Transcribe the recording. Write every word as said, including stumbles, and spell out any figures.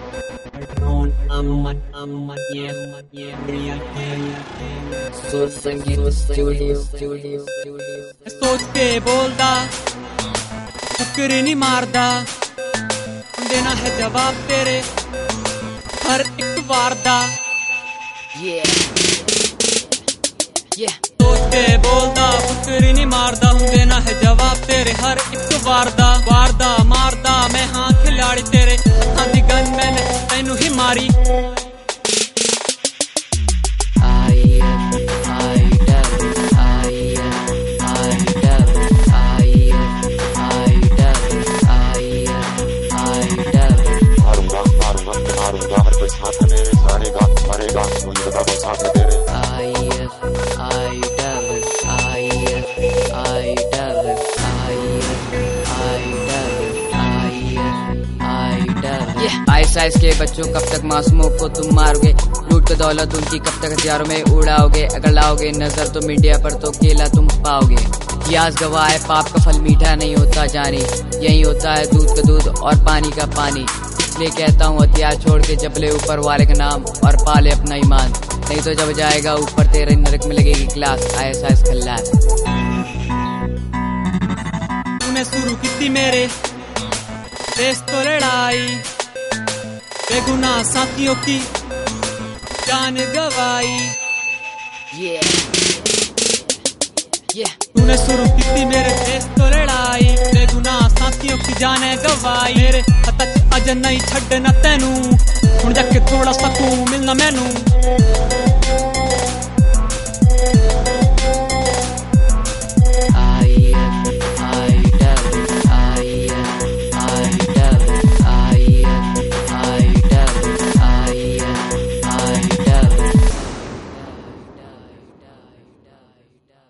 सुर संगीत studio studio सोच के बोलदा मुकर नहीं मारदा, देना है जवाब तेरे हर एक वार दा। सोच के बोलदा मुकर नहीं मारदा, देना है जवाब तेरे हर एक वार दा। वार दा मारदा मैं हाँ खिलाड़ी तेरे हाथ दी गन मैंने तैनू ही मारी। आइस आइस के बच्चों कब तक मासूमों को तुम मारोगे, लूट के दौलत उनकी कब तक हथियारों में उड़ाओगे। अगर लाओगे नजर तो मीडिया पर तो केला तुम पाओगे। इतिहास गवाह है पाप का फल मीठा नहीं होता जानी, यही होता है दूध का दूध और पानी का पानी। इसलिए कहता हूँ हथियार छोड़ के जबले ऊपर वाले का नाम और पाले अपना ईमान, नहीं तो जब जाएगा ऊपर तेरे नरक में लगेगी क्लास। आइस आइस खल्लास तूने शुरू की मेरे देश तो लड़ाई, बेगुनाह साथियों की जान गवाई। yeah. yeah. तूने शुरू की मेरे देश तो लड़ाई, बेगुनाह साथियों की जान गवाई। मेरे हथ अज नहीं छड़ना तेनू, हुण जाके थोड़ा सकून मिलना मैनू।